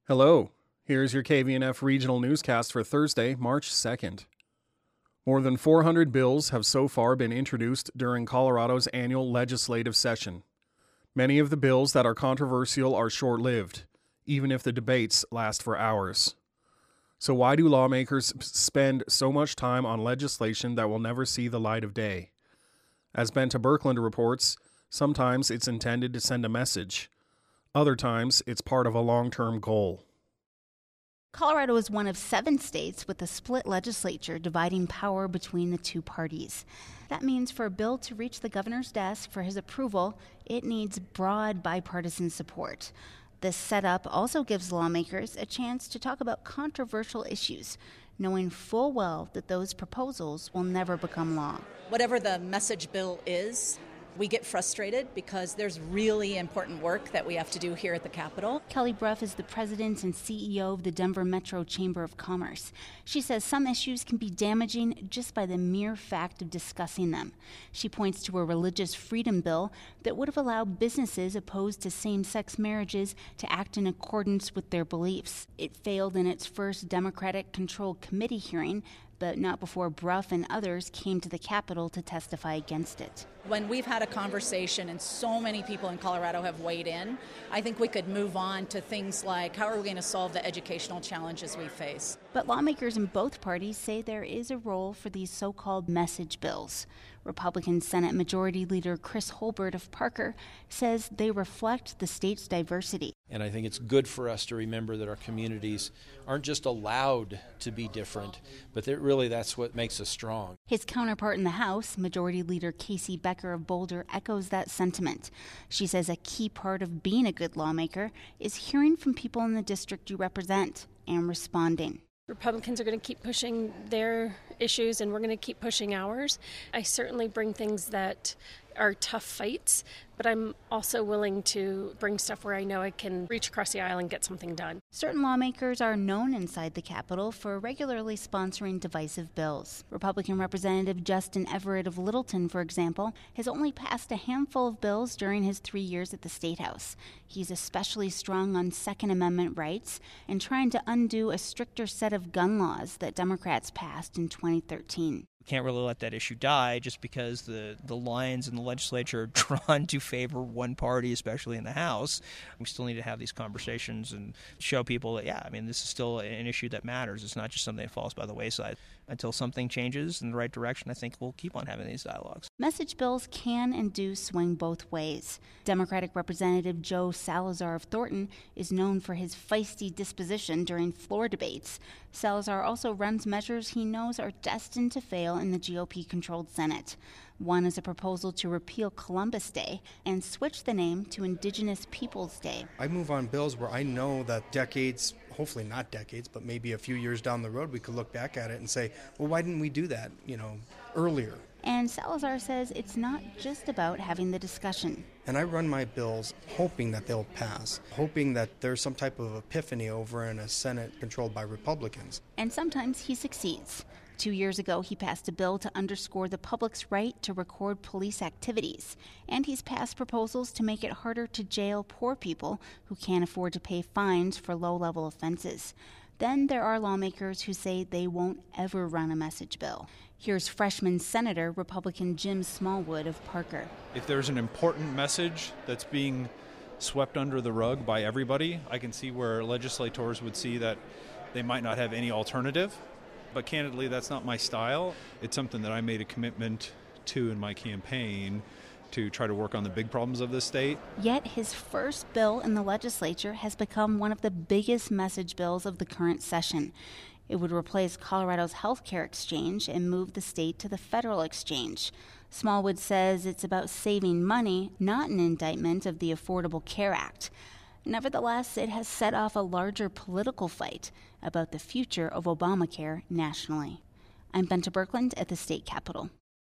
Hello, here's your KVNF regional newscast for Thursday, March 2nd. More than 400 bills have so far been introduced during Colorado's annual legislative session. Many of the bills that are controversial are short-lived, even if the debates last for hours. So why do lawmakers spend so much time on legislation that will never see the light of day? As Benta Birkeland reports, sometimes it's intended to send a message. Other times, it's part of a long-term goal. Colorado is one of 7 states with a split legislature dividing power between the two parties. That means for a bill to reach the governor's desk for his approval, it needs broad bipartisan support. This setup also gives lawmakers a chance to talk about controversial issues, knowing full well that those proposals will never become law. Whatever the message bill is, we get frustrated because there's really important work that we have to do here at the Capitol. Kelly Brough is the president and CEO of the Denver Metro Chamber of Commerce. She says some issues can be damaging just by the mere fact of discussing them. She points to a religious freedom bill that would have allowed businesses opposed to same-sex marriages to act in accordance with their beliefs. It failed in its first Democratic-controlled committee hearing, but not before Brough and others came to the Capitol to testify against it. When we've had a conversation and so many people in Colorado have weighed in, I think we could move on to things like how are we going to solve the educational challenges we face. But lawmakers in both parties say there is a role for these so-called message bills. Republican Senate Majority Leader Chris Holbert of Parker says they reflect the state's diversity. And I think it's good for us to remember that our communities aren't just allowed to be different, but that really that's what makes us strong. His counterpart in the House, Majority Leader Casey Becker of Boulder, echoes that sentiment. She says a key part of being a good lawmaker is hearing from people in the district you represent and responding. Republicans are going to keep pushing their issues and we're going to keep pushing ours. I certainly bring things that are tough fights, but I'm also willing to bring stuff where I know I can reach across the aisle and get something done. Certain lawmakers are known inside the Capitol for regularly sponsoring divisive bills. Republican Representative Justin Everett of Littleton, for example, has only passed a handful of bills during his 3 years at the State House. He's especially strong on Second Amendment rights and trying to undo a stricter set of gun laws that Democrats passed in 2013. Can't really let that issue die just because the lines in the legislature are drawn to favor one party, especially in the House. We still need to have these conversations and show people that, this is still an issue that matters. It's not just something that falls by the wayside. Until something changes in the right direction, I think we'll keep on having these dialogues. Message bills can and do swing both ways. Democratic Representative Joe Salazar of Thornton is known for his feisty disposition during floor debates. Salazar also runs measures he knows are destined to fail in the GOP-controlled Senate. One is a proposal to repeal Columbus Day and switch the name to Indigenous Peoples Day. I move on bills where I know that decades, hopefully not decades, but maybe a few years down the road, we could look back at it and say, well, why didn't we do that, earlier? And Salazar says it's not just about having the discussion. And I run my bills hoping that they'll pass, hoping that there's some type of epiphany over in a Senate controlled by Republicans. And sometimes he succeeds. 2 years ago, he passed a bill to underscore the public's right to record police activities. And he's passed proposals to make it harder to jail poor people who can't afford to pay fines for low-level offenses. Then there are lawmakers who say they won't ever run a message bill. Here's freshman Senator Republican Jim Smallwood of Parker. If there's an important message that's being swept under the rug by everybody, I can see where legislators would see that they might not have any alternative. But candidly, that's not my style. It's something that I made a commitment to in my campaign to try to work on the big problems of this state. Yet his first bill in the legislature has become one of the biggest message bills of the current session. It would replace Colorado's healthcare exchange and move the state to the federal exchange. Smallwood says it's about saving money, not an indictment of the Affordable Care Act. Nevertheless, it has set off a larger political fight about the future of Obamacare nationally. I'm Benta Birkeland at the state capitol.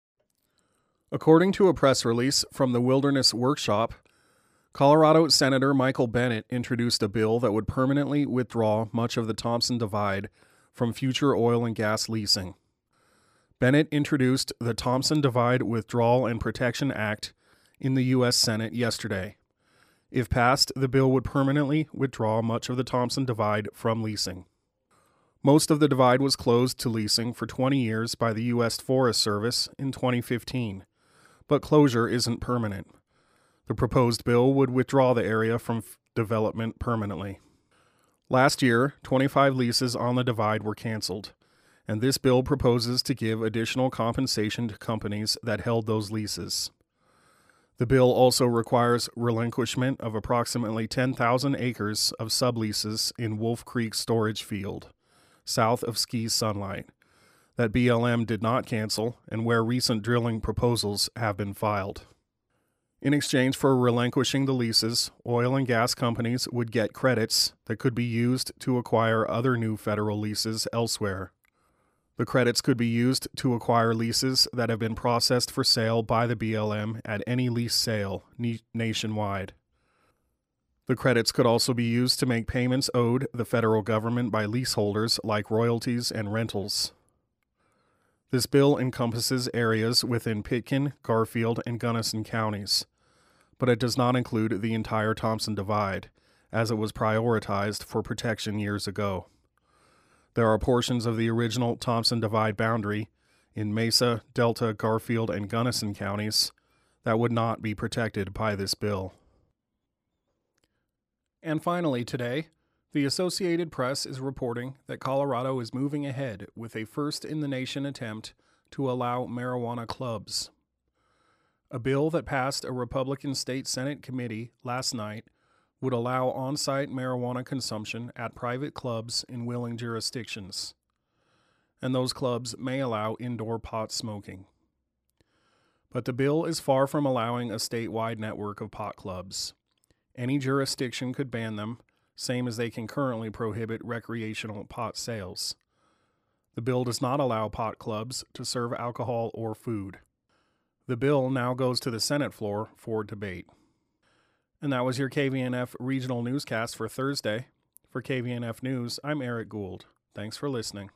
According to a press release from the Wilderness Workshop, Colorado Senator Michael Bennet introduced a bill that would permanently withdraw much of the Thompson Divide from future oil and gas leasing. Bennet introduced the Thompson Divide Withdrawal and Protection Act in the U.S. Senate yesterday. If passed, the bill would permanently withdraw much of the Thompson Divide from leasing. Most of the divide was closed to leasing for 20 years by the U.S. Forest Service in 2015, but closure isn't permanent. The proposed bill would withdraw the area from development permanently. Last year, 25 leases on the divide were canceled, and this bill proposes to give additional compensation to companies that held those leases. The bill also requires relinquishment of approximately 10,000 acres of subleases in Wolf Creek Storage Field, south of Ski Sunlight, that BLM did not cancel and where recent drilling proposals have been filed. In exchange for relinquishing the leases, oil and gas companies would get credits that could be used to acquire other new federal leases elsewhere. The credits could be used to acquire leases that have been processed for sale by the BLM at any lease sale nationwide. The credits could also be used to make payments owed the federal government by leaseholders like royalties and rentals. This bill encompasses areas within Pitkin, Garfield, and Gunnison counties, but it does not include the entire Thompson Divide, as it was prioritized for protection years ago. There are portions of the original Thompson Divide boundary in Mesa, Delta, Garfield, and Gunnison counties that would not be protected by this bill. And finally today, the Associated Press is reporting that Colorado is moving ahead with a first-in-the-nation attempt to allow marijuana clubs. A bill that passed a Republican State Senate committee last night would allow on-site marijuana consumption at private clubs in willing jurisdictions, and those clubs may allow indoor pot smoking. But the bill is far from allowing a statewide network of pot clubs. Any jurisdiction could ban them, same as they can currently prohibit recreational pot sales. The bill does not allow pot clubs to serve alcohol or food. The bill now goes to the Senate floor for debate. And that was your KVNF Regional Newscast for Thursday. For KVNF News, I'm Eric Gould. Thanks for listening.